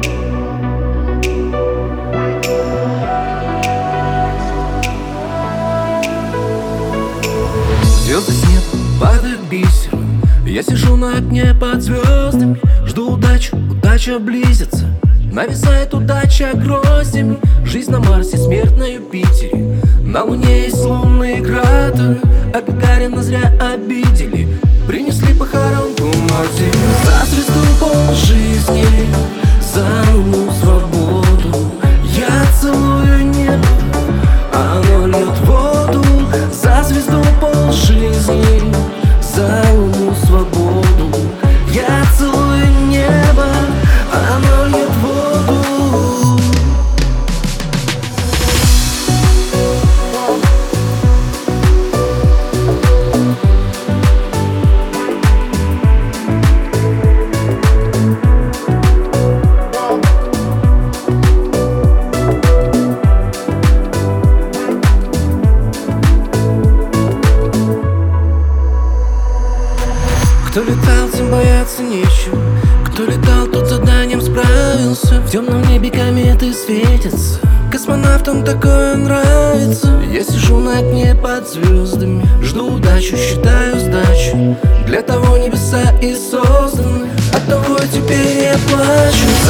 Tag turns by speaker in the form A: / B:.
A: Звезды с неба падают бисером. Я сижу на окне под звездами, жду удачу, удача близится. Нависает удача гроздями. Жизнь на Марсе, смерть на Юпитере. На Луне есть лунные кратеры, а Гагарина зря обидели. Принесли похоронку матери. За звезду полжизни, за луну свободу. Я целую небо, оно льет воду. За звезду полжизни, за луну свободу. Я целую небо, оно льет воду. Кто летал, тем бояться нечего. Кто летал, тот заданием справился. В темном небе кометы светятся. Космонавтам такое нравится. Я сижу на окне под звездами, жду удачу, считаю сдачу. Для того небеса и созданы, от того теперь я плачу.